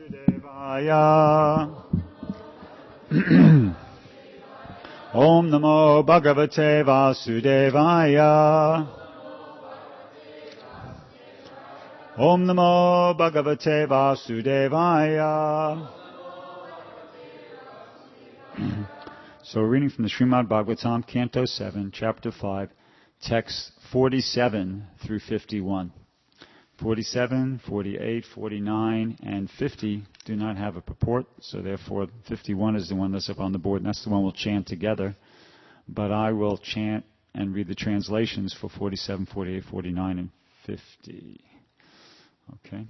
Vasudevaya. Om Namo Bhagavate Vasudevaya. Om Namo Bhagavate Vasudevaya. So we're reading from the Srimad Bhagavatam, Canto 7, Chapter 5, texts 47 through 51. 47, 48, 49, and 50 do not have a purport, so therefore 51 is the one that's up on the board, and that's the one we'll chant together. But I will chant and read the translations for 47, 48, 49, and 50. Okay.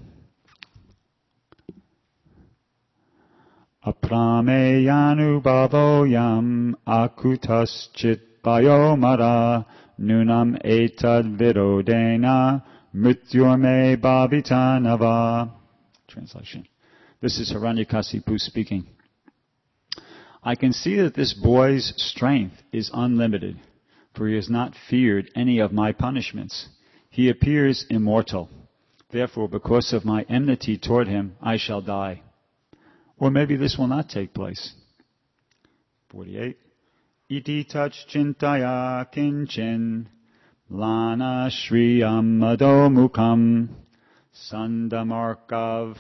Aprameyanubhavoyam akutaschit vayomara nunam etad virodena mrityorme bhavitanava. Translation. This is Hiranyakasipu speaking. I can see that this boy's strength is unlimited, for he has not feared any of my punishments. He appears immortal. Therefore, because of my enmity toward him, I shall die. Or maybe this will not take place. 48. Iti tach chintaya kinchin lana shriyam adomukam sandamarkav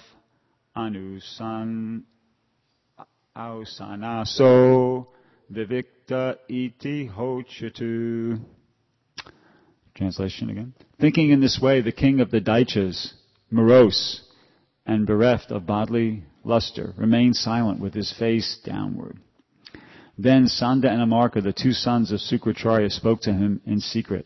ausanaso vivikta iti hochatu. Translation again. Thinking in this way, the king of the Daityas, morose and bereft of bodily luster, remained silent with his face downward. Then Sanda and Amarka, the two sons of Sukracharya, spoke to him in secret.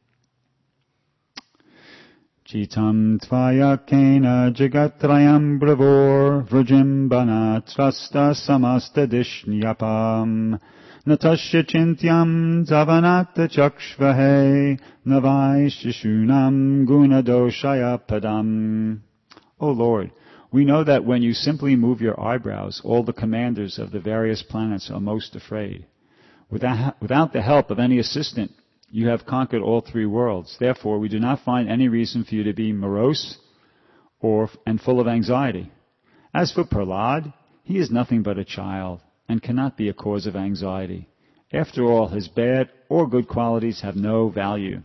Chitam tvaya kena jagatrayam bravor vrjimbana trasta samasta dishnyapam natasya chintyam zavanata chakshvahe navai shishunam gunadoshaya padam. O Lord, we know that when you simply move your eyebrows, all the commanders of the various planets are most afraid. Without the help of any assistant, you have conquered all three worlds. Therefore, we do not find any reason for you to be morose and full of anxiety. As for Prahlad, he is nothing but a child and cannot be a cause of anxiety. After all, his bad or good qualities have no value.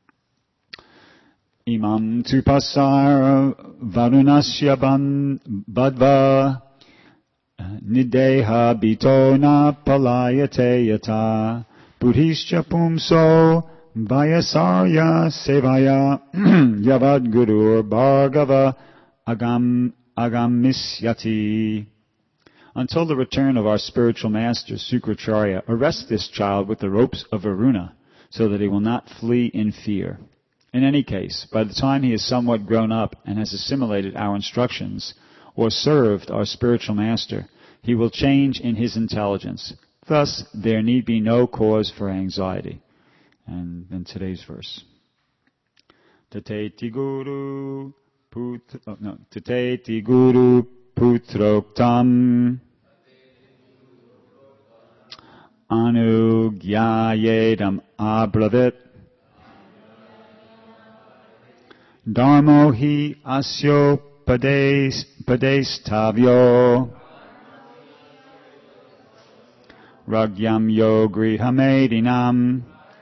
Imam tu pasar varunasya badva nideha bitona palayate yata buddhischa pumso vayasarya sevaya yavad gurur bhargava agamisyati. Until the return of our spiritual master Sukracharya, arrest this child with the ropes of Varuna so that he will not flee in fear. In any case, by the time he is somewhat grown up and has assimilated our instructions or served our spiritual master, he will change in his intelligence. Thus, there need be no cause for anxiety. And then today's verse. Tateti guru putroktam anugyayedam abravit dharmo hi asyo padestavyo ragyam yo grihamedinam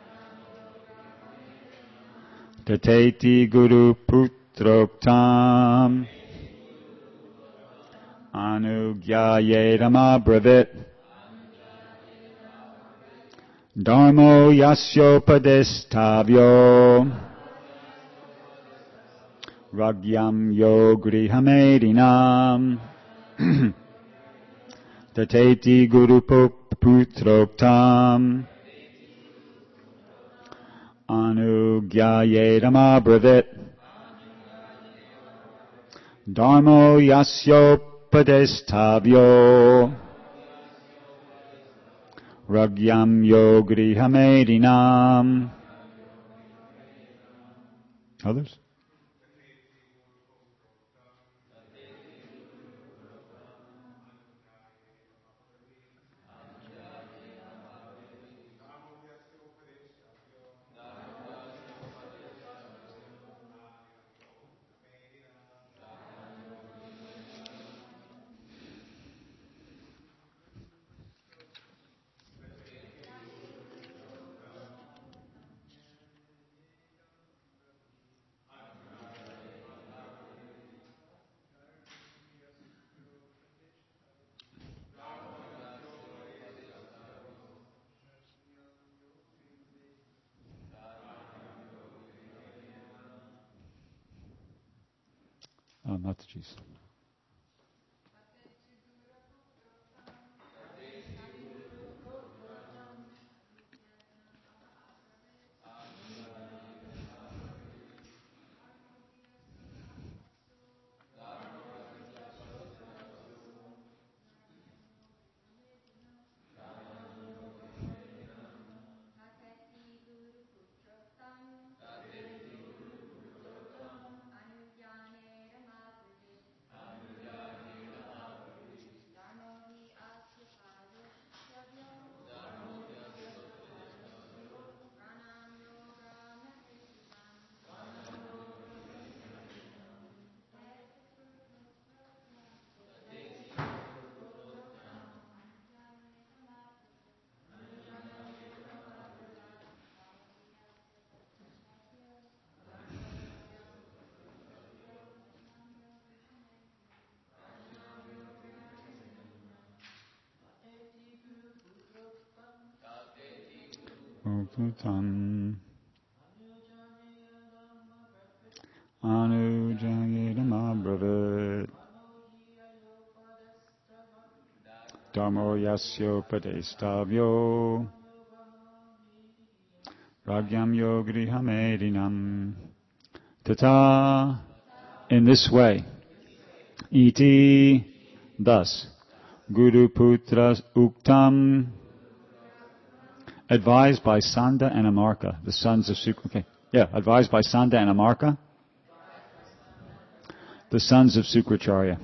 tateti guru putroktam anugyayedam abravit dharmo yasyo padestavyo ragyam yo grihamedinam tateti guru putroktam anugyayedam abravit dharmo yasyo padestavyo ragyam yo grihamedinam. Others? Mataji's. Tam Anujayedamabravit Dharmo Yasyo Padestavyo Ragyam Yogrihamedinam Tata. In this way, iti, thus, Guru Putras Uktam, advised by Sanda and Amarka, the sons of advised by Sanda and Amarka, the sons of Sukracharya.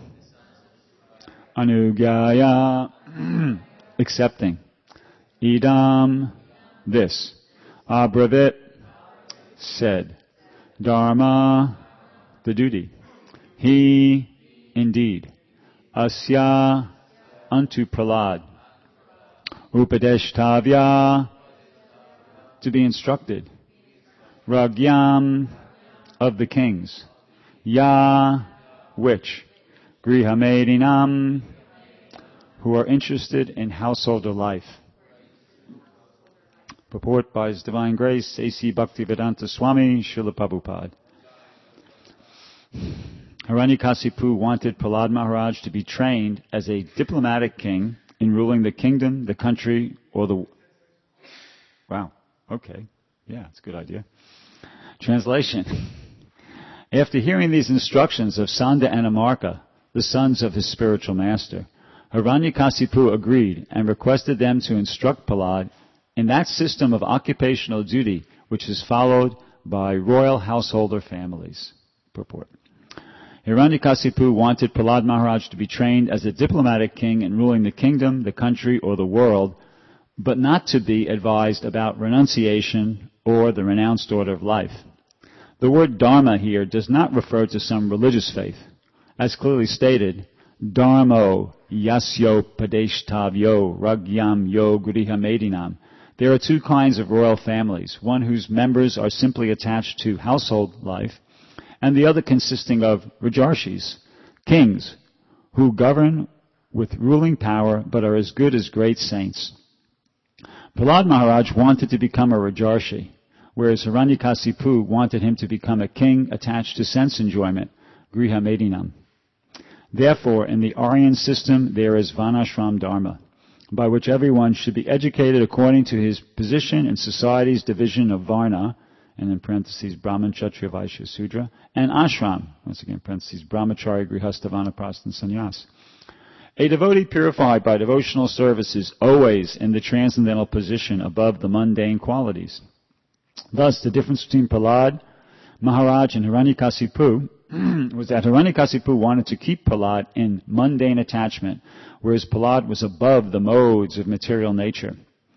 Anugyaya, accepting. Idam, this. Abravit, said. Dharma, the duty. He, indeed. Asya, unto Prahlad. Upadeshtavya, to be instructed. Ragyam, of the kings. Ya, which. Grihamedinam, who are interested in householder life. Purport by His Divine Grace, A.C. Bhaktivedanta Swami, Srila Prabhupada. Hiranyakasipu wanted Prahlad Maharaj to be trained as a diplomatic king in ruling the kingdom, the country, or the... Wow, okay. Yeah, it's a good idea. Translation. After hearing these instructions of Sanda and Amarka, the sons of his spiritual master, Hiranyakasipu agreed and requested them to instruct Prahlad in that system of occupational duty which is followed by royal householder families. Purport. Hiranyakasipu wanted Prahlad Maharaj to be trained as a diplomatic king in ruling the kingdom, the country, or the world, but not to be advised about renunciation or the renounced order of life. The word dharma here does not refer to some religious faith. As clearly stated, dharmo yasyo padeshtavyo ragyam yo grihamedinam. There are two kinds of royal families, one whose members are simply attached to household life, and the other consisting of Rajarshis, kings, who govern with ruling power but are as good as great saints. Prahlad Maharaj wanted to become a Rajarshi, whereas Hiranyakasipu wanted him to become a king attached to sense enjoyment, Grihamedinam. Therefore, in the Aryan system, there is Varnashram Dharma, by which everyone should be educated according to his position in society's division of Varna, and in parentheses, Brahman, Kshatriya, Vaishya, Sudra, and Ashram, once again, parentheses, Brahmachari, Grihastha, Vanaprastha, and Sannyas. A devotee purified by devotional service is always in the transcendental position above the mundane qualities. Thus, the difference between Prahlad Maharaj and Hiranyakasipu was that Hiranyakasipu wanted to keep Prahlad in mundane attachment, whereas Prahlad was above the modes of material nature.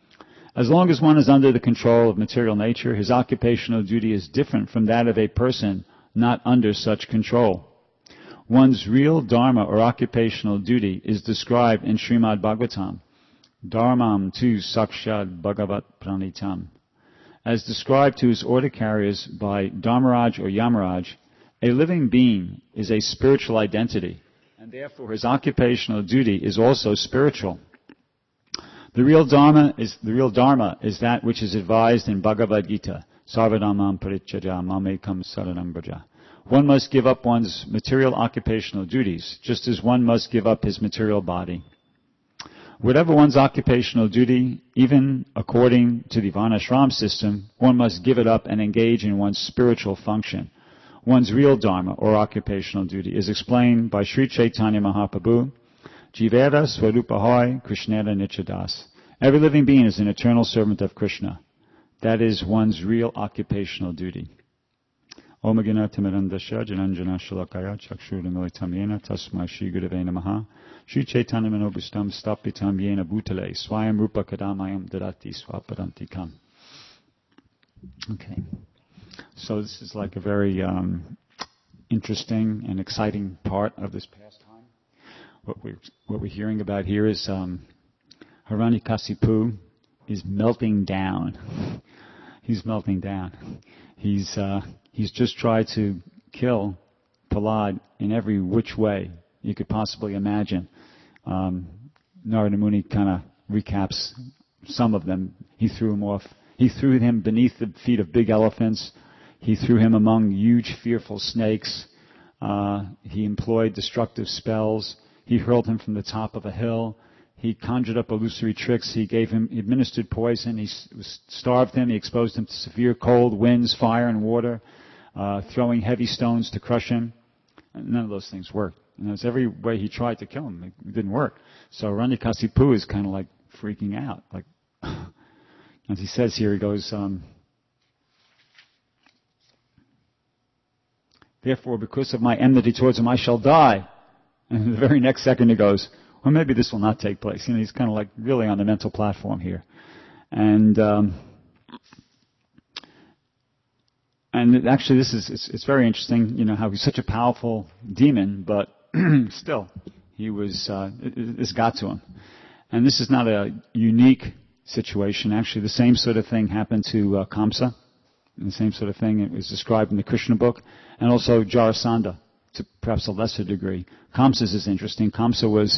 As long as one is under the control of material nature, his occupational duty is different from that of a person not under such control. One's real dharma or occupational duty is described in Srimad Bhagavatam, Dharmam tu sakshad bhagavat pranitam. As described to his order carriers by Dharmaraj or Yamaraj, a living being is a spiritual identity, and therefore his occupational duty is also spiritual. The real dharma is that which is advised in Bhagavad Gita, Sarvadhamam Parityajya Mamekam Saranam Braja. One must give up one's material occupational duties, just as one must give up his material body. Whatever one's occupational duty, even according to the Varnashram system, one must give it up and engage in one's spiritual function. One's real dharma, or occupational duty, is explained by Sri Chaitanya Mahaprabhu, Jivera Swarupahoy Krishnera Nichadas. Every living being is an eternal servant of Krishna. That is one's real occupational duty. Om Gana Timirandasya Jananjana Shalakaya Chakshurumilitam Yena Tasmai Shri Gurave Namaha Shri Chaitanya Manobhishtam Stapitam Yena Bhutale Swayam Rupa Kadamayam Dadati Swapadantikam. Okay. So this is like a very interesting and exciting part of this pastime. What we're hearing about here is Hiranyakasipu is melting down. He's melting down. He's just tried to kill Prahlad in every which way you could possibly imagine. Narada Muni kind of recaps some of them. He threw him off. He threw him beneath the feet of big elephants. He threw him among huge, fearful snakes. He employed destructive spells. He hurled him from the top of a hill. He conjured up illusory tricks. He administered poison. He starved him. He exposed him to severe cold, winds, fire, and water, throwing heavy stones to crush him. And none of those things worked. And that's every way he tried to kill him. It didn't work. So Hiranyakasipu is kind of like freaking out. Like, as he says here, he goes, therefore, because of my enmity towards him, I shall die. And the very next second he goes, well, maybe this will not take place. He's kind of like really on the mental platform here. And actually it's very interesting, how he's such a powerful demon, but still, this got to him. And this is not a unique situation. Actually, the same sort of thing happened to Kamsa. And the same sort of thing is described in the Krishna book. And also Jarasandha, to perhaps a lesser degree. Kamsa's is interesting. Kamsa was,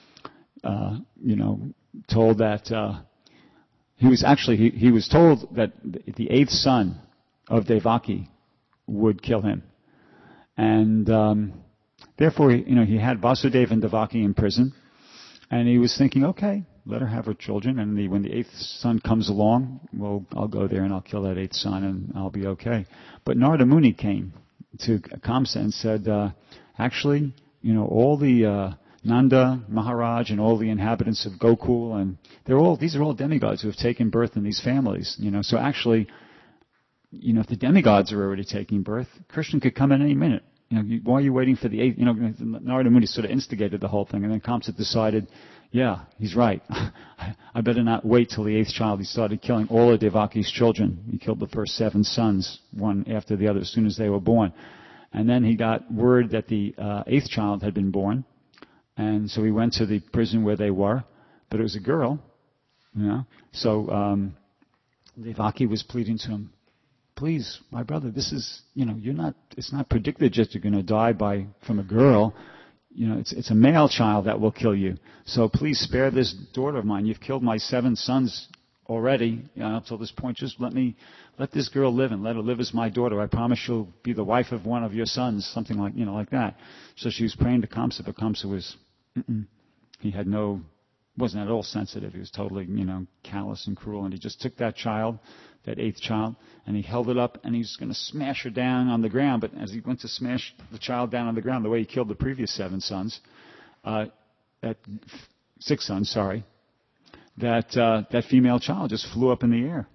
told that he was told that the eighth son of Devaki would kill him. And therefore, he had Vasudeva and Devaki in prison. And he was thinking, okay, let her have her children, and when the eighth son comes along, well, I'll go there and I'll kill that eighth son and I'll be okay. But Narada Muni came to Kamsa and said, actually, all the Nanda Maharaj and all the inhabitants of Gokul, and these are all demigods who have taken birth in these families. So actually, if the demigods are already taking birth, Krishna could come in any minute. Why are you waiting for the eighth? Narada Muni sort of instigated the whole thing, and then Kamsa decided, yeah, he's right. I better not wait till the eighth child. He started killing all of Devaki's children. He killed the first 7 sons, one after the other, as soon as they were born. And then he got word that the 8th child had been born, and so he went to the prison where they were, but it was a girl, So Devaki was pleading to him, please, my brother, this is, it's not predicted just you're going to die from a girl. It's a male child that will kill you. So please spare this daughter of mine. You've killed my 7 sons already, up till this point. Just let this girl live and let her live as my daughter. I promise she'll be the wife of one of your sons, something like, like that. So she was praying to Kamsa, but Kamsa wasn't at all sensitive. He was totally, callous and cruel. And he just took that child, that 8th child, and he held it up, and he was going to smash her down on the ground. But as he went to smash the child down on the ground, the way he killed the previous 7 sons, 6 sons, sorry, that female child just flew up in the air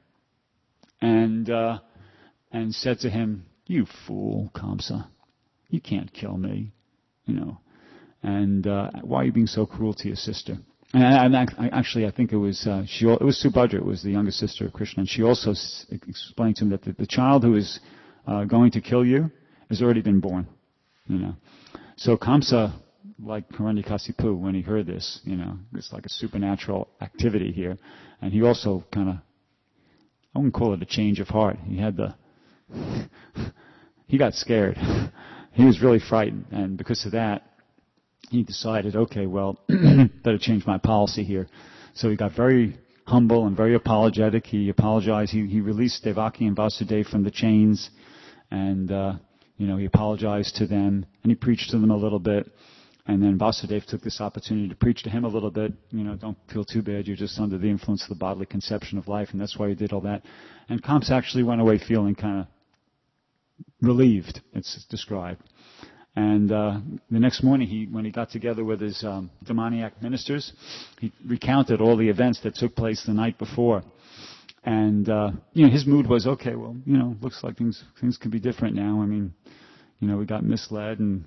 and said to him, "You fool, Kamsa, you can't kill me, and why are you being so cruel to your sister?" And I think it was it was Subhadra, it was the younger sister of Krishna, and she also explained to him that the child who is going to kill you has already been born, So Kamsa, like Hiranyakasipu, when he heard this, it's like a supernatural activity here, and he also kind of, I wouldn't call it a change of heart. He got scared. He was really frightened, and because of that, he decided, okay, well, better change my policy here. So he got very humble and very apologetic. He apologized. He released Devaki and Vasudeva from the chains, and he apologized to them and he preached to them a little bit. And then Vasudeva took this opportunity to preach to him a little bit. Don't feel too bad. You're just under the influence of the bodily conception of life, and that's why he did all that. And Kamsa actually went away feeling kind of relieved, it's described. And the next morning, when he got together with his demoniac ministers, he recounted all the events that took place the night before. And his mood was, okay, well, looks like things can be different now. I mean, we got misled, and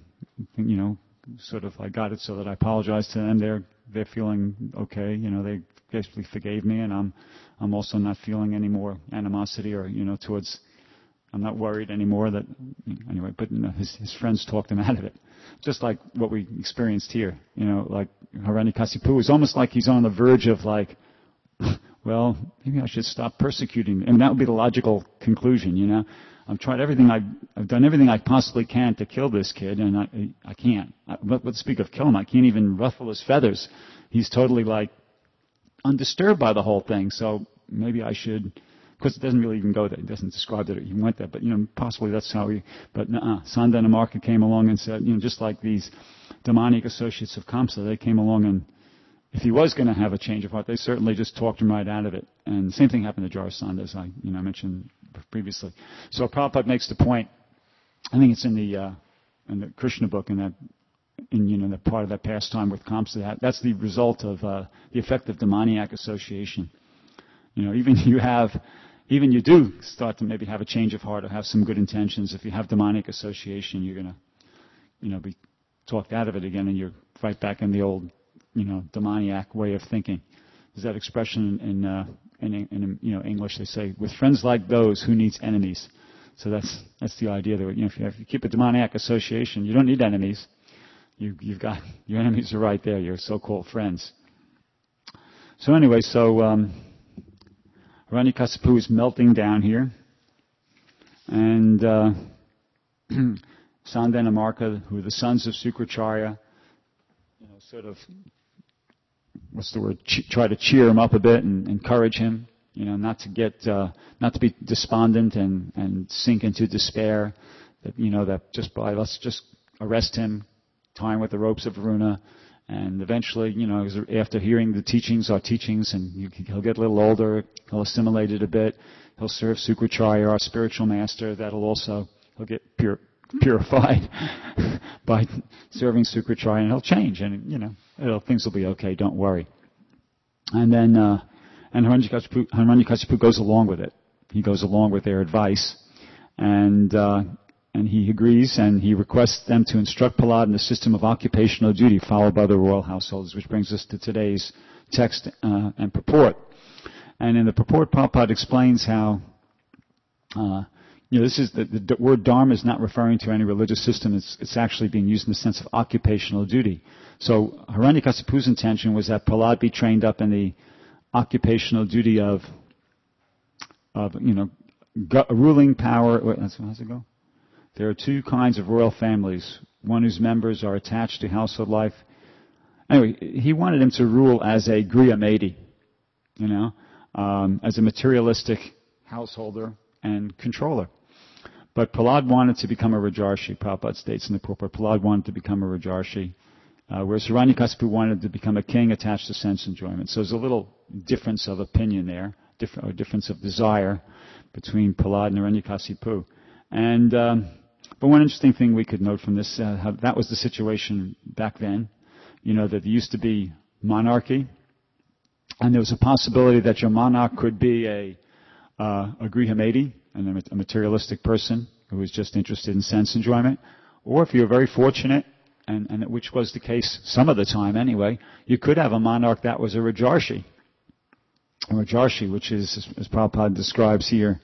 sort of I got it so that I apologized to them. They're feeling okay. They basically forgave me, and I'm also not feeling any more animosity or towards. I'm not worried anymore that anyway. But his friends talked him out of it, just like what we experienced here. Like Hiranyakasipu is almost like he's on the verge of like, well, maybe I should stop persecuting. And that would be the logical conclusion. I've tried everything. I've done everything I possibly can to kill this kid, and I can't. Let's speak of kill him. I can't even ruffle his feathers. He's totally like undisturbed by the whole thing. So maybe I should. Of course, it doesn't really even go there. It doesn't describe that he went there, but possibly that's how he. But Sanda and Amarka came along and said, just like these demonic associates of Kamsa, they came along and. If he was going to have a change of heart, they certainly just talked him right out of it. And the same thing happened to Jarasandha, as I mentioned previously. So Prabhupada makes the point. I think it's in the Krishna book, in the part of that pastime with Kamsa. That's the result of the effect of demoniac association. Even you do start to maybe have a change of heart or have some good intentions. If you have demonic association, you're going to be talked out of it again, and you're right back in the old. Demoniac way of thinking. There's that expression in English. They say, "With friends like those, who needs enemies?" So that's the idea that if you keep a demoniac association, you don't need enemies. You've got your enemies are right there. Your so-called friends. So anyway, Hiranyakasipu is melting down here, and Sanda and Amarka, who are the sons of Sukracharya, sort of. What's the word? Try to cheer him up a bit and encourage him, not to be despondent and sink into despair. That let's just arrest him, tie him with the ropes of Varuna, and eventually, after hearing the teachings, our teachings, and he'll get a little older, he'll assimilate it a bit, he'll serve Sukracharya, our spiritual master. He'll get purified by serving Sukracharya, and he'll change, and things will be okay. Don't worry. And then Hiranyakasipu goes along with it. He goes along with their advice, and he agrees, and he requests them to instruct Prahlad in the system of occupational duty followed by the royal households, which brings us to today's text and purport. And in the purport, Prabhupada explains how. This is the word dharma is not referring to any religious system. It's actually being used in the sense of occupational duty. So Hiranyakasipu's intention was that Prahlad be trained up in the occupational duty of ruling power. How's it go? There are two kinds of royal families. One whose members are attached to household life. Anyway, he wanted him to rule as a Griyameti, as a materialistic householder and controller. But Prahlad wanted to become a Rajarshi. Prabhupada states in the purport, Prahlad wanted to become a Rajarshi, whereas Hiranyakasipu wanted to become a king attached to sense enjoyment. So there's a little difference of opinion there, or difference of desire between Prahlad and Hiranyakasipu. And but one interesting thing we could note from this, how that was the situation back then, that there used to be monarchy, and there was a possibility that your monarch could be a Grihamaiti, and a materialistic person who was just interested in sense enjoyment, or if you're very fortunate, and which was the case some of the time anyway, you could have a monarch that was a Rajarshi. A Rajarshi, which is, as Prabhupada describes here,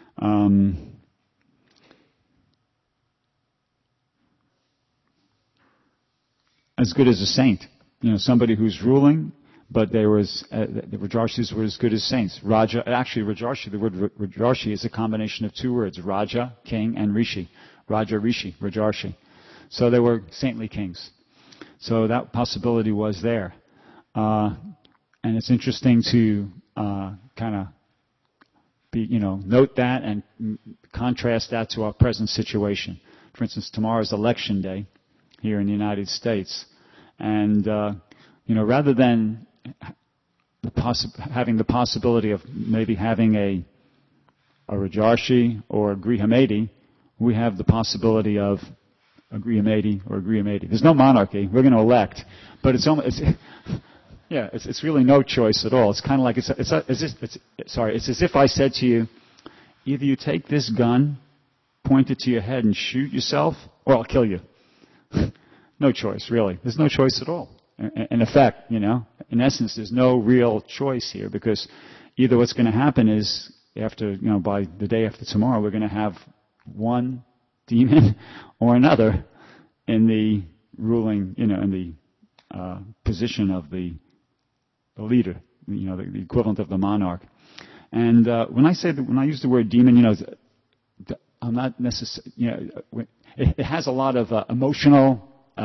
as good as a saint. Somebody who's ruling. But the Rajarshis were as good as saints. Rajarshi, the word Rajarshi is a combination of two words, Raja, king, and Rishi. Raja, Rishi, Rajarshi. So they were saintly kings. So that possibility was there. And it's interesting to kind of note that and contrast that to our present situation. For instance, tomorrow's election day here in the United States. And, rather than having the possibility of maybe having a Rajarshi or a Grihamedi, we have the possibility of a Grihamedi or a Grihamedi. There's no monarchy. We're going to elect. But it's really no choice at all. It's kind of like, it's as if I said to you, either you take this gun, point it to your head and shoot yourself, or I'll kill you. No choice, really. There's no choice at all. In effect, in essence, there's no real choice here, because either what's going to happen is by the day after tomorrow, we're going to have one demon or another in the ruling, in the position of the leader, the equivalent of the monarch. And when I use the word demon, I'm not necessarily, it has a lot of emotional,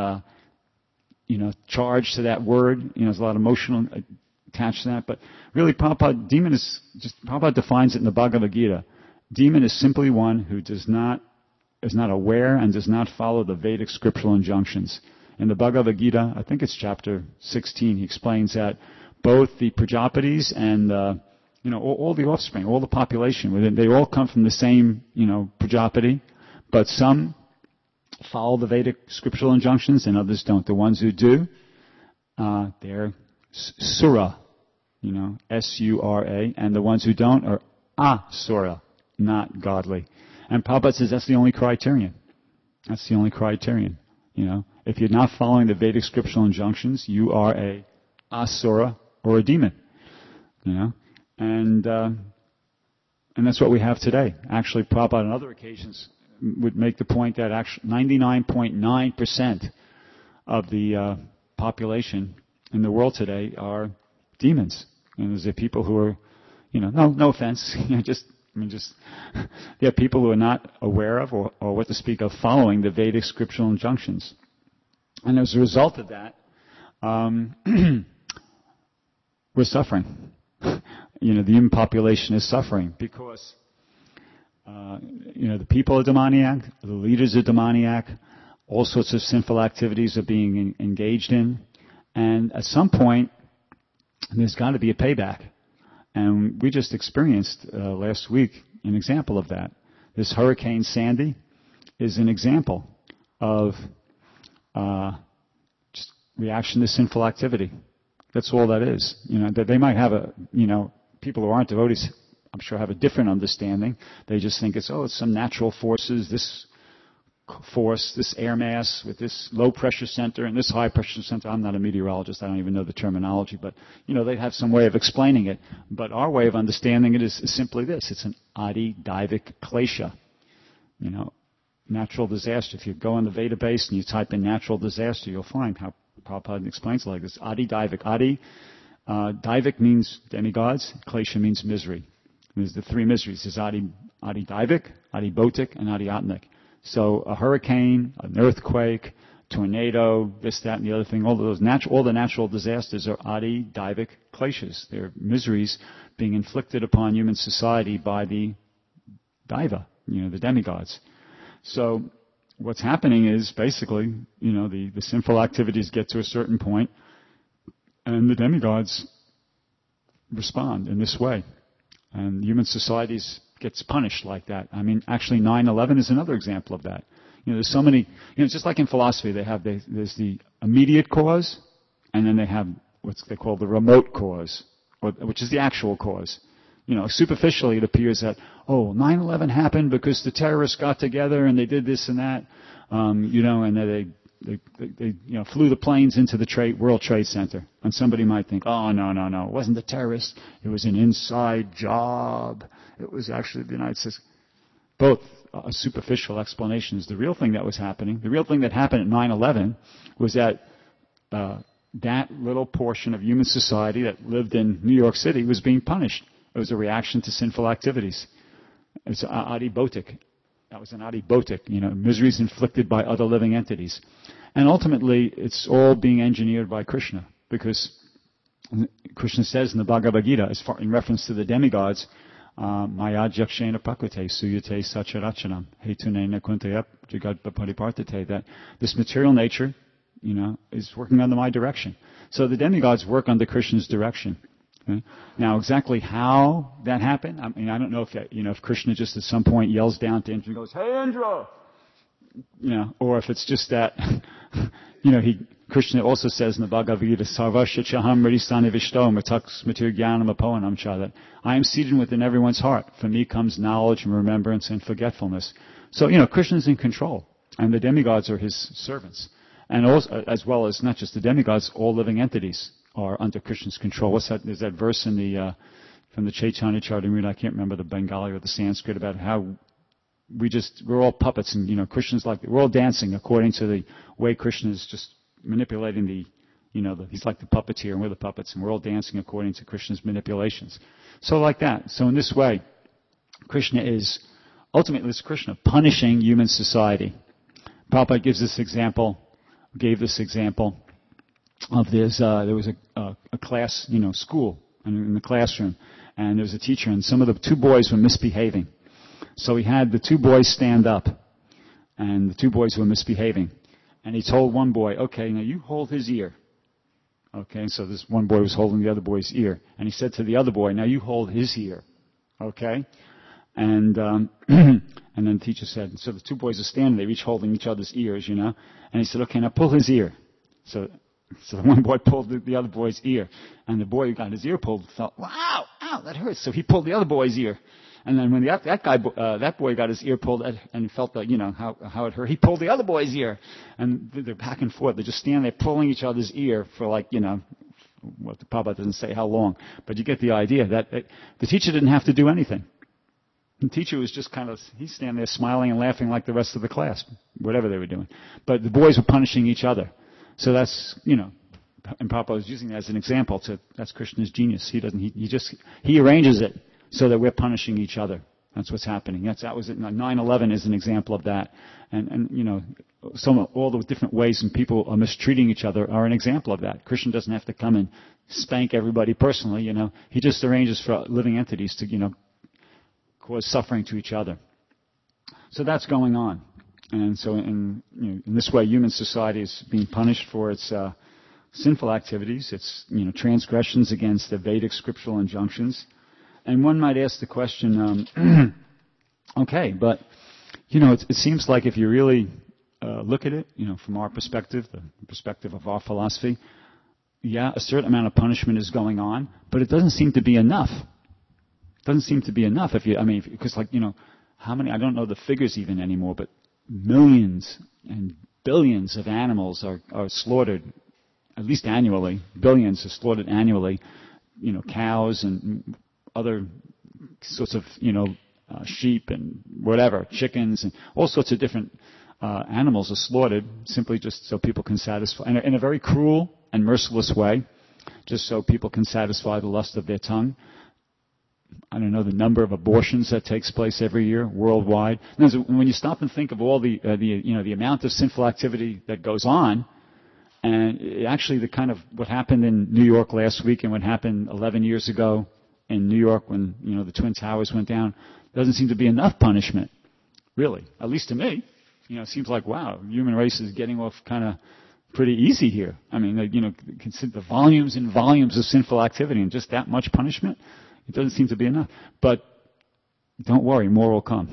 charge to that word. There's a lot of emotional attached to that. But really, Prabhupada defines it in the Bhagavad Gita. Demon is simply one who is not aware and does not follow the Vedic scriptural injunctions. In the Bhagavad Gita, I think it's chapter 16, he explains that both the Prajapatis and all the offspring, all the population, they all come from the same Prajapati, but some follow the Vedic scriptural injunctions and others don't. The ones who do, they're Sura, S-U-R-A, and the ones who don't are Asura, not godly. And Prabhupada says that's the only criterion. That's the only criterion. If you're not following the Vedic scriptural injunctions, you are a Asura or a demon. And that's what we have today. Actually, Prabhupada on other occasions would make the point that actually 99.9% of the population in the world today are demons. And there's people who are, no offense, there are people who are not aware of or what to speak of following the Vedic scriptural injunctions. And as a result of that, we're suffering. The human population is suffering because, the people are demoniac, the leaders are demoniac, all sorts of sinful activities are being engaged in, and at some point, there's got to be a payback. And we just experienced last week an example of that. This Hurricane Sandy is an example of just reaction to sinful activity. That's all that is. That they might have people who aren't devotees, I'm sure, have a different understanding. They just think it's some natural forces, this force, this air mass with this low pressure center and this high pressure center. I'm not a meteorologist. I don't even know the terminology, but they have some way of explaining it. But our way of understanding it is simply this. It's an Adi Daivik Klesha. Natural disaster. If you go on the database and you type in natural disaster, you'll find how Prabhupada explains it like this. Adi Daivik. Adi, Daivik means demigods. Klesha means misery. There's the three miseries. There's Adi Daivik, Adi Bautik, and Adi Atmic. So a hurricane, an earthquake, tornado, this, that, and the other thing, all the natural disasters are Adi Daivik Kleshas. They're miseries being inflicted upon human society by the Daiva, the demigods. So what's happening is basically, the sinful activities get to a certain point, and the demigods respond in this way. And human societies gets punished like that. I mean, actually 9/11 is another example of that. There's so many, just like in philosophy, there's the immediate cause, and then they have what they call the remote cause, which is the actual cause. Superficially it appears that, 9/11 happened because the terrorists got together and they did this and that, and then they flew the planes into the World Trade Center. And somebody might think, no, it wasn't the terrorists. It was an inside job. It was actually the United States. Both are superficial explanations. The real thing that was happening, the real thing that happened at 9/11 was that that little portion of human society that lived in New York City was being punished. It was a reaction to sinful activities. It's Adi Bautik. That was an Adi Bautik, miseries inflicted by other living entities. And ultimately, it's all being engineered by Krishna, because Krishna says in the Bhagavad Gita, in reference to the demigods, Maya jakshena prakrite suyate sacharachanam hetunena kuntayap jagat paripartate, that this material nature, is working under my direction. So the demigods work under Krishna's direction. Okay? Now, exactly how that happened, I don't know if Krishna just at some point yells down to Indra and goes, "Hey, Indra!" Or if it's just that, Krishna also says in the Bhagavad Gita, "Sarvasya chaham ridistani vishto mataks matir jnanam apohanam cha," that I am seated within everyone's heart. From me comes knowledge and remembrance and forgetfulness. So, Krishna's in control, and the demigods are his servants. And also, as well as not just the demigods, all living entities are under Krishna's control. What's that? There's that verse in from the Chaitanya Charitamrita, I can't remember the Bengali or the Sanskrit, about how we're all puppets, and Krishna's we're all dancing according to the way Krishna is just manipulating he's like the puppeteer and we're the puppets, and we're all dancing according to Krishna's manipulations. So like that. So in this way, Krishna is, ultimately it's Krishna punishing human society. Prabhupada gave this example of this, there was a class, school, in the classroom, and there was a teacher, and some of the two boys were misbehaving. So he had the two boys stand up, and the two boys were misbehaving. And he told one boy, "Okay, now you hold his ear." Okay, so this one boy was holding the other boy's ear. And he said to the other boy, "Now you hold his ear." Okay? And and then the teacher said, so the two boys are standing there, each holding each other's ears, And he said, "Okay, now pull his ear." So the one boy pulled the other boy's ear. And the boy who got his ear pulled felt, "Wow, ow, that hurts." So he pulled the other boy's ear. And then when that boy got his ear pulled and felt that, how it hurt, he pulled the other boy's ear. And they're back and forth. They're just standing there pulling each other's ear for what the Prabhupada doesn't say how long. But you get the idea that the teacher didn't have to do anything. The teacher was just he's standing there smiling and laughing like the rest of the class, whatever they were doing. But the boys were punishing each other. So that's, and Prabhupada was using that as an example that's Krishna's genius. He arranges it so that we're punishing each other. That's what's happening. That was it. 9/11 is an example of that. And all the different ways and people are mistreating each other are an example of that. Krishna doesn't have to come and spank everybody personally, He just arranges for living entities to, cause suffering to each other. So that's going on. And so in this way, human society is being punished for its sinful activities, its transgressions against the Vedic scriptural injunctions. And one might ask the question, okay, but it seems like if you really look at it, from our perspective, the perspective of our philosophy, a certain amount of punishment is going on, but it doesn't seem to be enough. It doesn't seem to be enough because how many, I don't know the figures even anymore, but millions and billions of animals are slaughtered, at least annually. Billions are slaughtered annually. Cows and other sorts of, sheep and whatever, chickens and all sorts of different animals are slaughtered simply just so people can satisfy, in a very cruel and merciless way, just so people can satisfy the lust of their tongue. I don't know the number of abortions that takes place every year worldwide. When you stop and think of all the amount of sinful activity that goes on, and actually the kind of what happened in New York last week and what happened 11 years ago in New York when the Twin Towers went down, doesn't seem to be enough punishment, really. At least to me, it seems like wow, the human race is getting off kind of pretty easy here. I mean, consider the volumes and volumes of sinful activity and just that much punishment. It doesn't seem to be enough. But don't worry, more will come.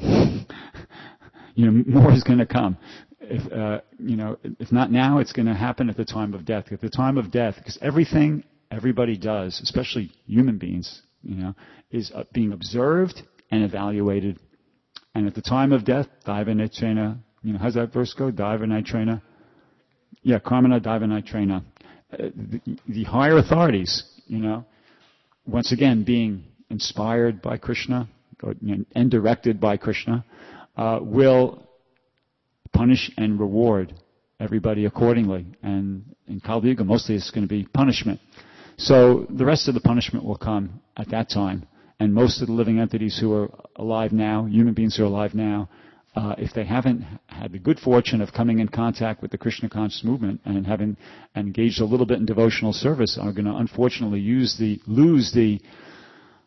More is going to come. If not now, it's going to happen at the time of death. At the time of death, because everything everybody does, especially human beings, is being observed and evaluated. And at the time of death, Daiva Nitrena, how's that verse go? Daiva Nitrena? Yeah, Karmana Daiva Nitrena. The higher authorities, once again, being inspired by Krishna and directed by Krishna, will punish and reward everybody accordingly. And in Kali Yuga, mostly it's going to be punishment. So the rest of the punishment will come at that time. And most of the living entities who are alive now, human beings who are alive now, if they haven't had the good fortune of coming in contact with the Krishna conscious movement and having engaged a little bit in devotional service, are going to unfortunately lose the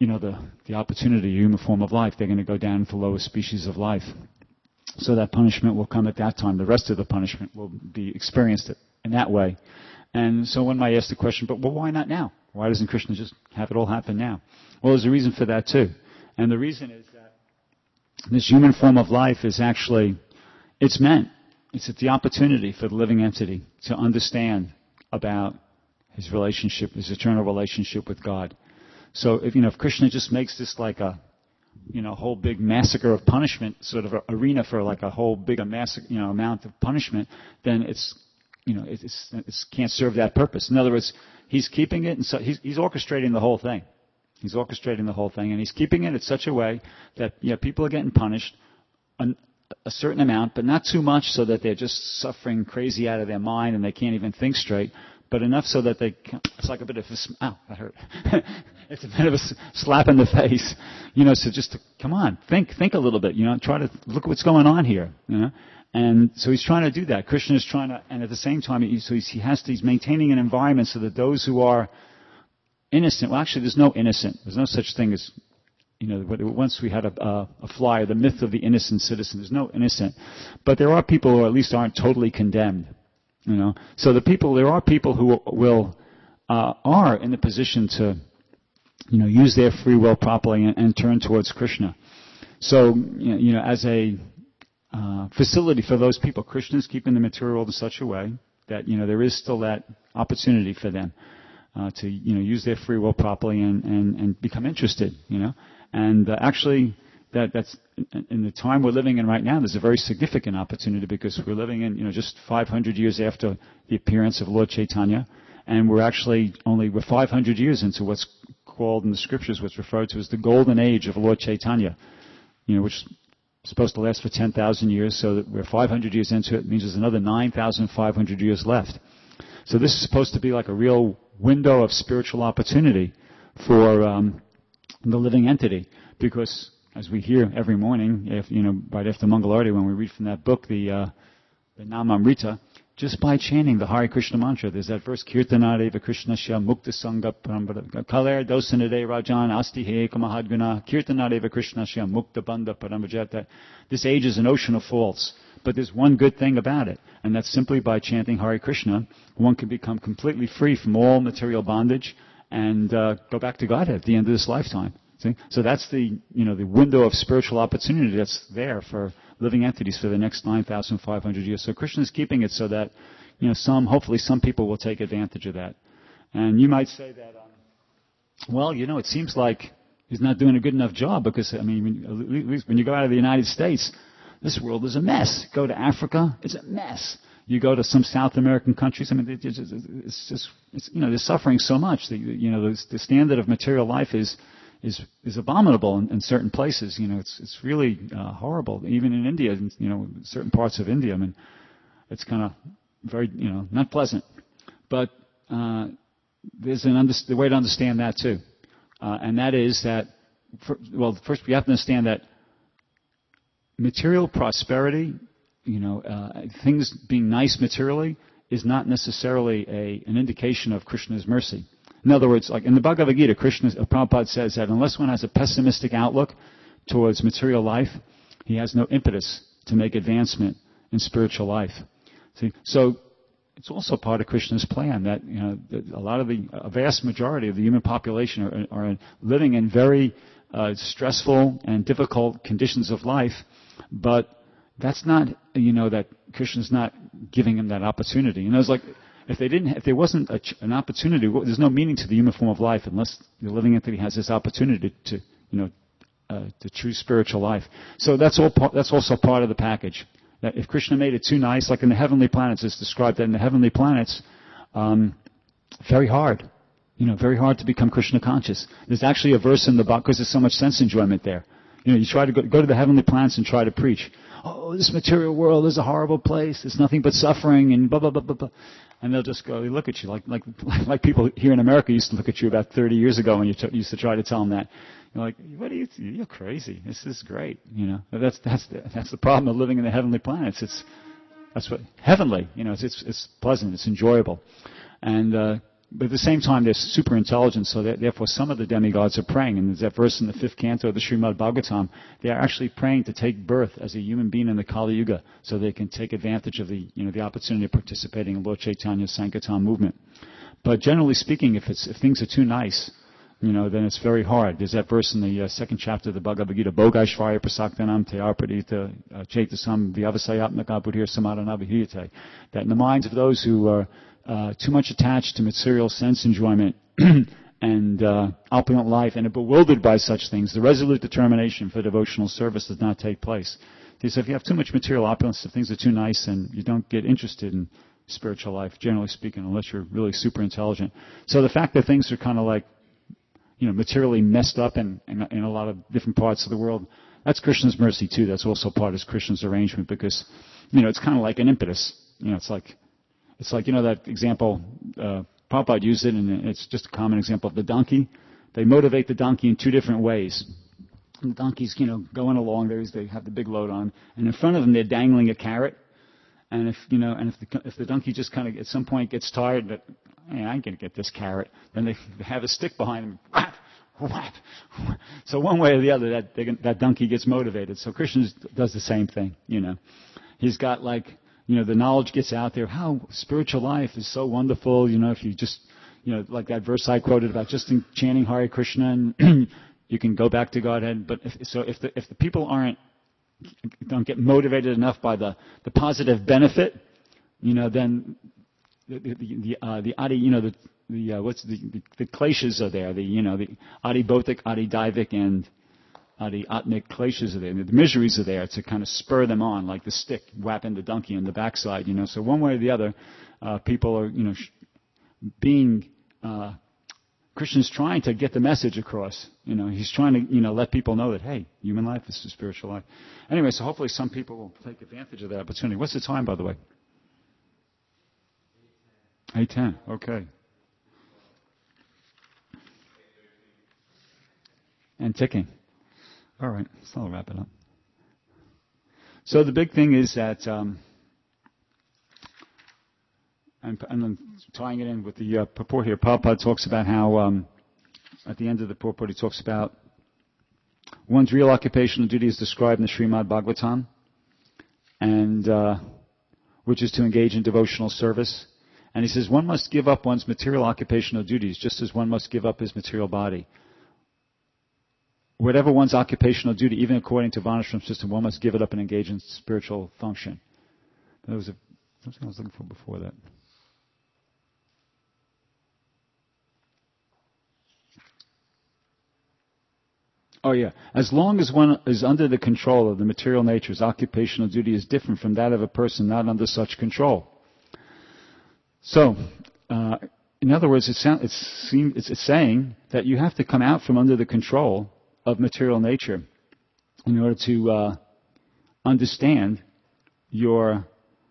the opportunity, a human form of life, they're going to go down into the lowest species of life. So that punishment will come at that time. The rest of the punishment will be experienced in that way. And so one might ask the question, but why not now? Why doesn't Krishna just have it all happen now? Well, there's a reason for that too. And the reason is that this human form of life is actually, it's the opportunity for the living entity to understand about his relationship, his eternal relationship with God. So if Krishna just makes this like a whole big massacre of punishment, sort of an arena for like a whole big amount of punishment, then it's can't serve that purpose. In other words, he's keeping it, and so he's orchestrating the whole thing. He's orchestrating the whole thing, and he's keeping it in such a way that people are getting punished a certain amount, but not too much so that they're just suffering crazy out of their mind and they can't even think straight, but enough so that it's like a bit of that hurt. It's a bit of a slap in the face, so just come on, think a little bit, try to look at what's going on here, And so he's trying to do that. Krishna is trying to, and at the same time, he's maintaining an environment so that those who are innocent, well actually there's no innocent, there's no such thing as, once we had a flyer, the myth of the innocent citizen, there's no innocent. But there are people who at least aren't totally condemned, So there are people who are in the position to, use their free will properly and turn towards Krishna. So, as a facility for those people, Krishna is keeping the material world in such a way that, there is still that opportunity for them to, use their free will properly and become interested, And actually, that's in the time we're living in right now, there's a very significant opportunity because we're living in, just 500 years after the appearance of Lord Chaitanya, and we're 500 years into what's called in the scriptures, what's referred to as the golden age of Lord Chaitanya, which is supposed to last for 10,000 years, so that we're 500 years into it, means there's another 9,500 years left. So this is supposed to be like a real window of spiritual opportunity for the living entity, because as we hear every morning, right after Mangalarti, when we read from that book, the Namamrita, just by chanting the Hare Krishna mantra, there's that verse, Kirtanadeva Krishnasya Mukta Sangha Parambara, Kaler Dosanade Rajan Asti He Kamahadguna, Kirtanadeva Krishnasya Mukta Bandha Parambajata. This age is an ocean of faults, but there's one good thing about it, and that's simply by chanting Hare Krishna, one can become completely free from all material bondage and go back to Godhead at the end of this lifetime. See? So that's the window of spiritual opportunity that's there for living entities for the next 9,500 years. So Krishna is keeping it so that, hopefully some people will take advantage of that. And you might say that, it seems like he's not doing a good enough job because, at least when you go out of the United States, this world is a mess. Go to Africa, it's a mess. You go to some South American countries, they're suffering so much. The standard of material life is abominable in certain places. It's really horrible. Even in India, certain parts of India, it's kind of very, not pleasant. But there's the way to understand that too, and that is that, first we have to understand that material prosperity, things being nice materially, is not necessarily an indication of Krishna's mercy. In other words, like in the Bhagavad Gita, Prabhupada says that unless one has a pessimistic outlook towards material life, he has no impetus to make advancement in spiritual life. See, so it's also part of Krishna's plan that a vast majority of the human population are living in very stressful and difficult conditions of life, but that's not that Krishna's not giving them that opportunity. It's like, if there wasn't an opportunity, there's no meaning to the human form of life unless the living entity has this opportunity to choose spiritual life. So that's also part of the package. That if Krishna made it too nice, like in the heavenly planets, it's described that in the heavenly planets, very hard to become Krishna conscious. There's actually a verse in the Bhagavad, because there's so much sense enjoyment there. You try to go to the heavenly planets and try to preach. Oh, this material world is a horrible place. It's nothing but suffering and blah, blah, blah, blah, blah. And they'll just go, they look at you like people here in America used to look at you about 30 years ago when you used to try to tell them that. You're like, you're crazy. This is great. That's the problem of living in the heavenly planets. That's what heavenly. It's pleasant. It's enjoyable. And but at the same time, they're super intelligent, so therefore some of the demigods are praying. And there's that verse in the 5th canto of the Srimad Bhagavatam. They are actually praying to take birth as a human being in the Kali Yuga, so they can take advantage of the opportunity of participating in Lord Chaitanya's Sankirtan movement. But generally speaking, if things are too nice, then it's very hard. There's that verse in the 2nd chapter of the Bhagavad Gita, Bhogaishvarya prasaktanam te arpadita chaitasam vyavasayatmaka buddhir samadhana vihiyate, that in the minds of those who are too much attached to material sense enjoyment and opulent life and are bewildered by such things, the resolute determination for devotional service does not take place. He said, if you have too much material opulence, if things are too nice, and you don't get interested in spiritual life, generally speaking, unless you're really super intelligent. So the fact that things are kind of like, materially messed up in a lot of different parts of the world, that's Krishna's mercy too. That's also part of Krishna's arrangement, because, it's kind of like an impetus. It's like that example, Prabhupada used it, and it's just a common example of the donkey. They motivate the donkey in two different ways. And the donkey's, going along there, they have the big load on, and in front of them they're dangling a carrot. And if the donkey just kind of at some point gets tired that, I ain't going to get this carrot, then they have a stick behind them. Whap, whap, whap. So one way or the other, that donkey gets motivated. So Krishna does the same thing. He's got the knowledge gets out there. How spiritual life is so wonderful. If you just, like that verse I quoted about just chanting Hare Krishna, and you can go back to Godhead. But if the people don't get motivated enough by the positive benefit, then the adi, the kleshas are there. The adi bautic, adi daivik, and adi atmic kleshas are there. The miseries are there to kind of spur them on, like the stick whapping the donkey in the backside. So one way or the other, people are being. Krishna's trying to get the message across. He's trying to, let people know that, hey, human life is a spiritual life. Anyway, so hopefully some people will take advantage of that opportunity. What's the time, by the way? 8:10. Okay. And ticking. All right. So I'll wrap it up. So the big thing is that, and then tying it in with the purport here, Prabhupada talks about how, at the end of the purport, he talks about one's real occupational duty is described in the Srimad Bhagavatam, and which is to engage in devotional service. And he says one must give up one's material occupational duties, just as one must give up his material body. Whatever one's occupational duty, even according to Varnashram system, one must give it up and engage in spiritual function. There was something I was looking for before that. Oh yeah. As long as one is under the control of the material nature, his occupational duty is different from that of a person not under such control. So, in other words, it's saying that you have to come out from under the control of material nature in order to understand your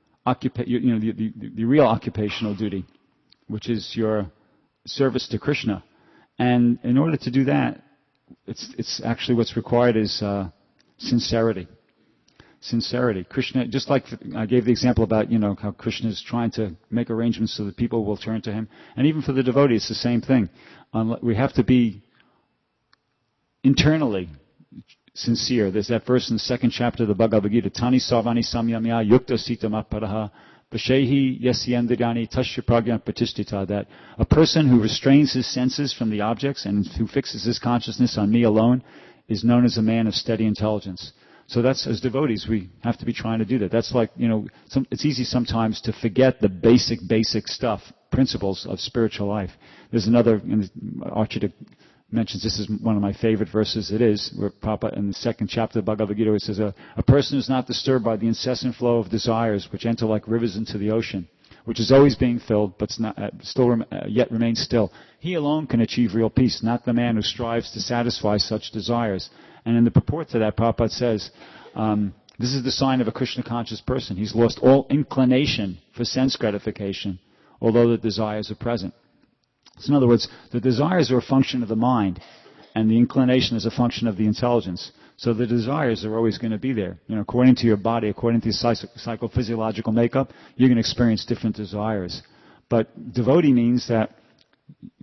the real occupational duty, which is your service to Krishna. And in order to do that, it's actually what's required is sincerity. Sincerity. Krishna, just like I gave the example about, how Krishna is trying to make arrangements so that people will turn to him. And even for the devotee, it's the same thing. We have to be internally sincere. There's that verse in the 2nd chapter of the Bhagavad Gita, Tani sarvani samyamya yukta sita matpadaha pashehi yasyendrani tasya pragyan pratishtita, that a person who restrains his senses from the objects and who fixes his consciousness on me alone is known as a man of steady intelligence. So that's, as devotees, we have to be trying to do that. That's like, it's easy sometimes to forget the basic stuff, principles of spiritual life. There's another, Archita mentions, this is one of my favorite verses, where Prabhupada, in the 2nd chapter of Bhagavad Gita, it says, a person is not disturbed by the incessant flow of desires which enter like rivers into the ocean, which is always being filled, but yet remains still. He alone can achieve real peace, not the man who strives to satisfy such desires. And in the purport to that, Prabhupada says, this is the sign of a Krishna-conscious person. He's lost all inclination for sense gratification, although the desires are present. So in other words, the desires are a function of the mind, and the inclination is a function of the intelligence. So the desires are always going to be there. According to your body, according to your psychophysiological makeup, you're going to experience different desires. But devotee means that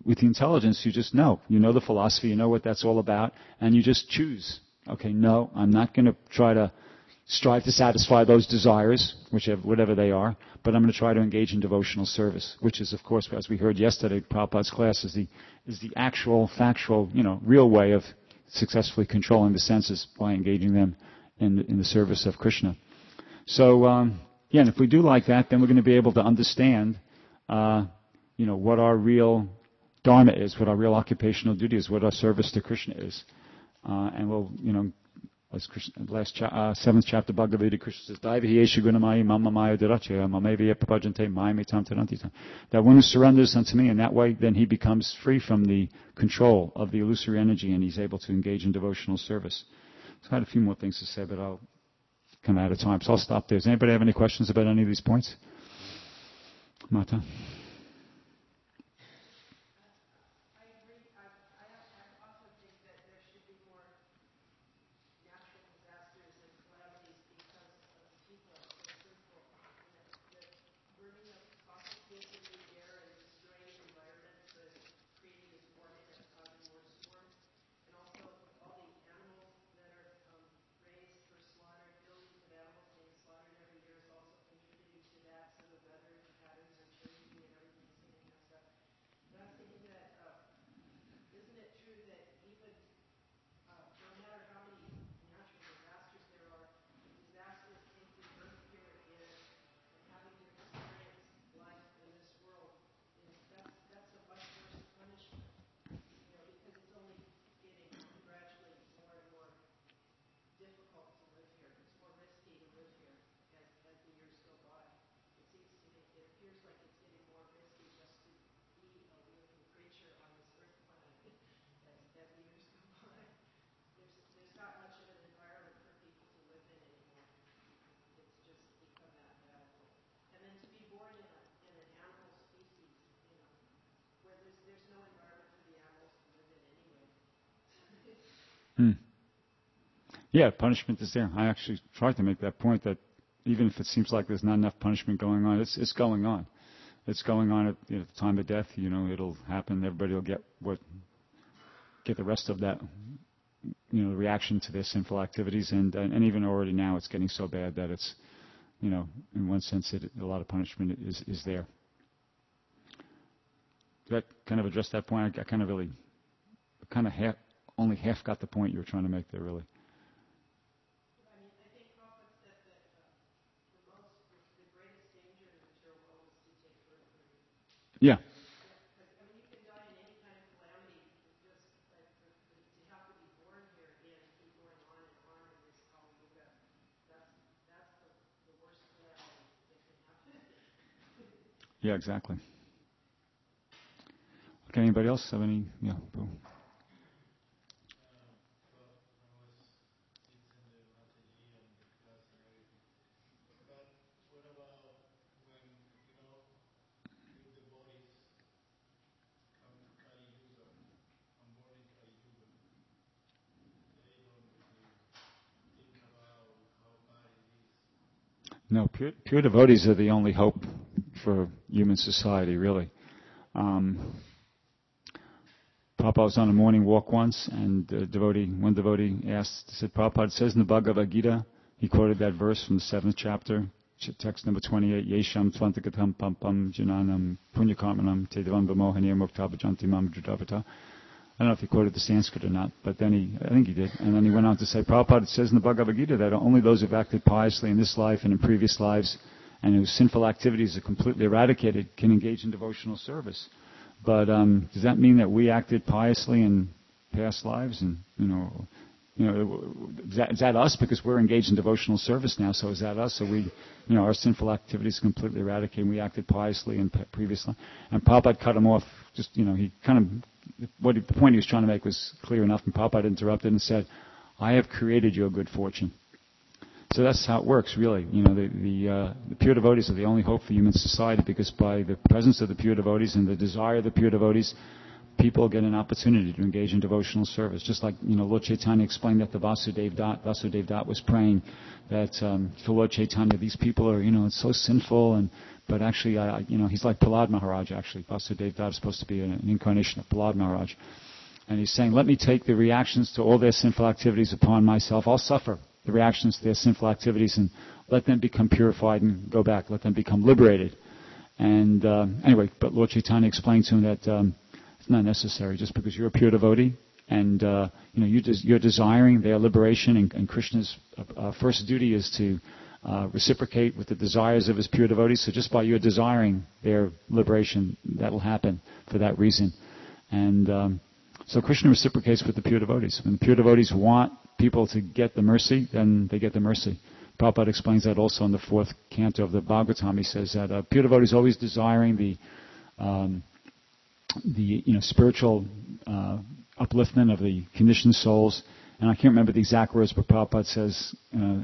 with the intelligence, you just know. You know the philosophy, you know what that's all about, and you just choose. Okay, no, I'm not going to try to strive to satisfy those desires, whatever they are, but I'm going to try to engage in devotional service, which is, of course, as we heard yesterday, Prabhupada's class, is the actual, factual, real way of successfully controlling the senses by engaging them in the service of Krishna. So, and if we do like that, then we're going to be able to understand, what our real dharma is, what our real occupational duty is, what our service to Krishna is. And we'll, as Krishna, seventh chapter Bhagavad Gita, Krishna says, Daivahi yeshu gunamai mama maya dirachaya mameviya prapajante mayamitam tarantitam. That one who surrenders unto me, in that way, then he becomes free from the control of the illusory energy, and he's able to engage in devotional service. So I had a few more things to say, but I'll come out of time. So I'll stop there. Does anybody have any questions about any of these points? Mata? Yeah, punishment is there. I actually tried to make that point, that even if it seems like there's not enough punishment going on, it's going on. It's going on at the time of death. It'll happen. Everybody will get the rest of that, reaction to their sinful activities, and even already now it's getting so bad that it's, in one sense, a lot of punishment is there. Did that kind of address that point? I only half got the point you were trying to make there, really. Yeah. You can die in any kind of calamity, just like to have to be born here and keep going on in this Kali Yuga. That's the worst calamity that can happen. Yeah, exactly. Okay, anybody else have any? Yeah, go. No, pure devotees are the only hope for human society, really. Prabhupada was on a morning walk once, and one devotee said, Prabhupada, it says in the Bhagavad Gita, he quoted that verse from the 7th chapter, text number 28, Yesham tvantagatam pam pam jananam punyakarmanam tedavam vamohanir muktabhajanti mam drudavata. I don't know if he quoted the Sanskrit or not, but then I think he did. And then he went on to say, Prabhupada, it says in the Bhagavad Gita that only those who've acted piously in this life and in previous lives and whose sinful activities are completely eradicated can engage in devotional service. But does that mean that we acted piously in past lives? And, is that us? Because we're engaged in devotional service now, so is that us? So we, our sinful activities are completely eradicated and we acted piously in previous life. And Prabhupada cut him off. Just, he kind of, the point he was trying to make was clear enough, and Prabhupada interrupted and said, I have created your good fortune. So that's how it works, really. The pure devotees are the only hope for human society, because by the presence of the pure devotees and the desire of the pure devotees, people get an opportunity to engage in devotional service. Just like, Lord Chaitanya explained that the Vasudev Dat was praying that for Lord Chaitanya, these people are, it's so sinful, but actually, he's like Prahlad Maharaj. Actually, Vasudev Dutt is supposed to be an incarnation of Prahlad Maharaj, and he's saying, "Let me take the reactions to all their sinful activities upon myself. I'll suffer the reactions to their sinful activities, and let them become purified and go back. Let them become liberated." And anyway, but Lord Chaitanya explained to him that it's not necessary. Just because you're a pure devotee and you're desiring their liberation, and Krishna's first duty is to reciprocate with the desires of his pure devotees. So just by your desiring their liberation, that will happen for that reason. And so Krishna reciprocates with the pure devotees. When the pure devotees want people to get the mercy, then they get the mercy. Prabhupada explains that also in the fourth canto of the Bhagavatam. He says that pure devotee is always desiring the spiritual upliftment of the conditioned souls. And I can't remember the exact words, but Prabhupada says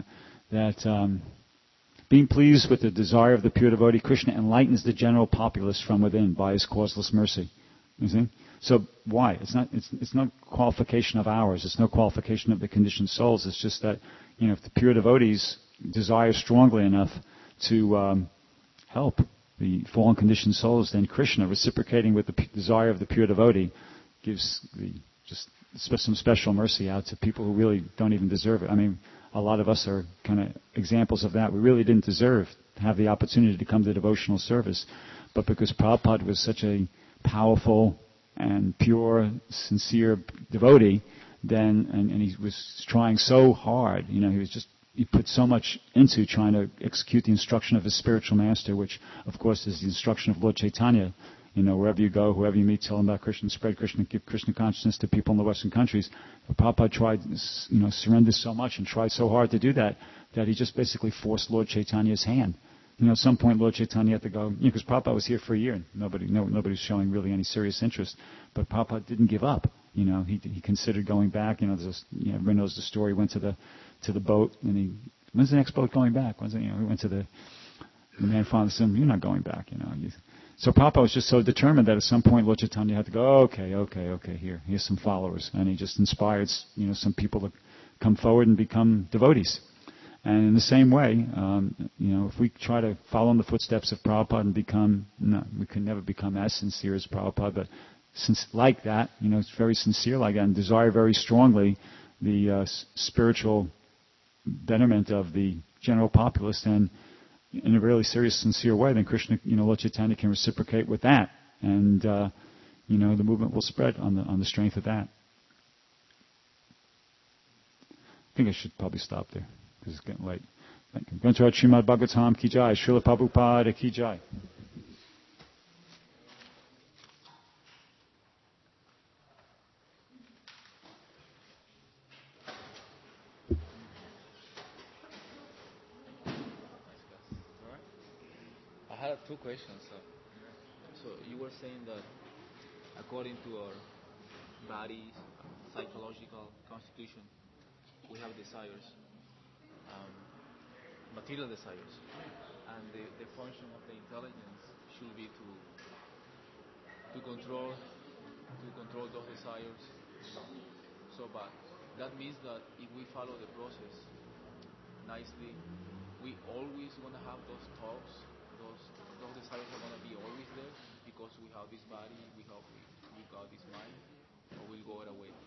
that being pleased with the desire of the pure devotee, Krishna enlightens the general populace from within by his causeless mercy. You see? So why? It's no qualification of ours. It's no qualification of the conditioned souls. It's just that if the pure devotees desire strongly enough to help the fallen conditioned souls, then Krishna, reciprocating with the desire of the pure devotee, gives just some special mercy out to people who really don't even deserve it. I mean, a lot of us are kind of examples of that. We really didn't deserve to have the opportunity to come to devotional service, but because Prabhupada was such a powerful and pure, sincere devotee, then and he was trying so hard. He put so much into trying to execute the instruction of his spiritual master, which of course is the instruction of Lord Chaitanya. Wherever you go, whoever you meet, tell them about Krishna, spread Krishna, give Krishna consciousness to people in the Western countries. But Prabhupada tried, surrendered so much and tried so hard to do that he just basically forced Lord Chaitanya's hand. At some point, Lord Chaitanya had to go, because Prabhupada was here for a year, and nobody was showing really any serious interest. But Prabhupada didn't give up. He considered going back. Everyone knows the story. Went to the boat, and when's the next boat going back? He went to the man finally said, "You're not going back." So Prabhupada was just so determined that at some point Lord Chaitanya had to go, okay, here's some followers, and he just inspired some people to come forward and become devotees. And in the same way, if we try to follow in the footsteps of Prabhupada and we can never become as sincere as Prabhupada, but like that, it's very sincere like that, and desire very strongly the spiritual betterment of the general populace, then in a really serious, sincere way, then Krishna, Lord Chaitanya can reciprocate with that, and the movement will spread on the strength of that. I think I should probably stop there because it's getting late. Thank you. Grantharaj Srimad Bhagavatam Ki Jai, Srila Prabhupada Ki Jai. I had two questions. So you were saying that according to our body's psychological constitution, we have desires, material desires, and the function of the intelligence should be to control those desires. So, but that means that if we follow the process nicely, we always gonna have those thoughts. Those desires are gonna be always there because we have this body, we got this mind, or we'll go away.